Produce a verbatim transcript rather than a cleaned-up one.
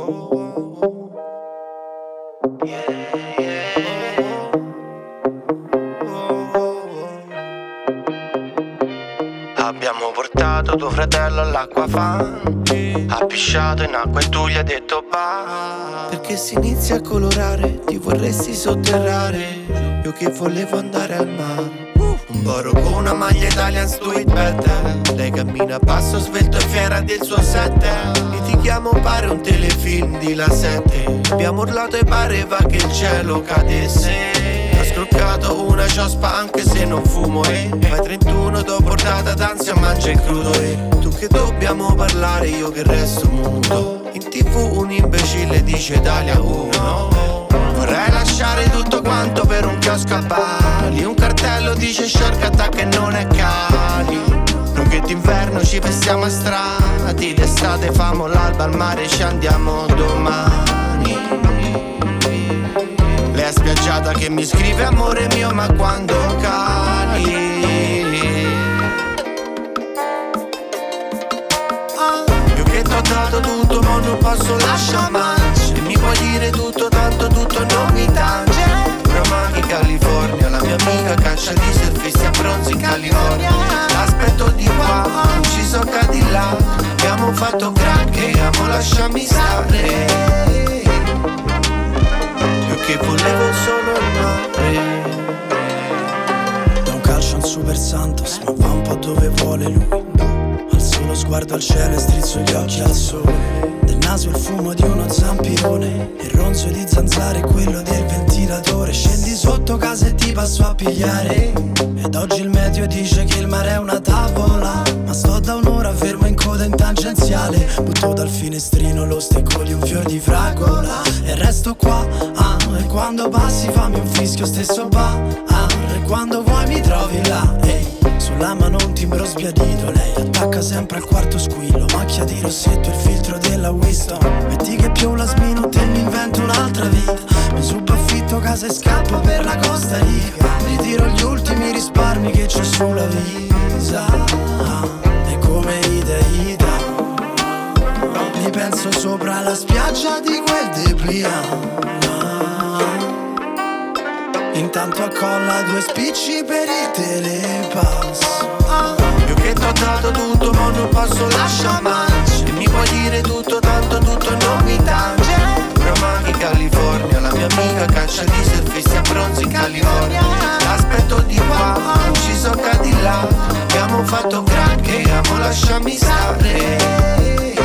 Abbiamo portato tuo fratello all'acquafan, ha pisciato in acqua e tu gli hai detto bah. Perché si inizia a colorare, ti vorresti sotterrare. Io che volevo andare al mare. Un boro con una maglia Italian Street Bad. Lei cammina a passo svelto e fiera del suo sette. E ti chiamo pare un telefilm di La Sette. Abbiamo urlato e pareva che il cielo cadesse. Ho scroccato una ciospa anche se non fumo e fai trentuno, t'ho portata d'ansia, mangia il crudo. E tu che dobbiamo parlare, io che resto muto. In tv un imbecille dice Italia uno. Vorrei lasciare tutto quanto per un chiosco a Bali. Un cartello dice Shark Attack e non è Cali. Noi che d'inverno ci vestiamo a strati, d'estate famo l'alba al mare, ci andiamo domani. Lei è spiaggiata che mi scrive amore mio, ma quando cali io che t'ho dato tutto ma non posso lasciare mai. E mi puoi dire tutto tanto tutto non mi tange. Roma in California, la mia amica caccia di surfisti a bronzi in California. Aspetto di qua, ci so di là. Abbiamo fatto crack e amo lasciami stare. Io che volevo solo il mare. Da un calcio a un super santos, ma va un po' dove vuole lui. Alzo lo sguardo al cielo e strizzo gli occhi al sole. Del naso il fumo di uno zampirone, il ronzo di zanzare è quello del ventilatore. Scendi sotto casa e ti passo a pigliare. Ed oggi il meteo dice che il mare è una tavola, ma sto da un'ora fermo in coda in tangenziale. Butto dal finestrino lo stecco di un fior di fragola e resto qua, ah, e quando passi fammi un fischio stesso bar, ah, e quando vuoi mi trovi là, ehi. Sulla mano un timbro sbiadito, lei attacca sempre al quarto squillo. Macchia di rossetto, il filtro della Winston. Metti che più la sminute e mi invento un'altra vita. Mi subaffitto casa e scappo per la Costa Rica. Ritiro gli ultimi risparmi che c'ho sulla visa. E come Ida Ida mi penso sopra la spiaggia di quel dépliant. Intanto accolla due spicci per il telepass. Ah. Io che t'ho dato tutto ma non posso lasciare mai. E mi puoi dire tutto tanto tutto non mi tange. Roma in California, la mia amica caccia di surfisti a bronzi in California. Aspetto di qua, ci so di là. Abbiamo fatto crack e amo lasciami stare.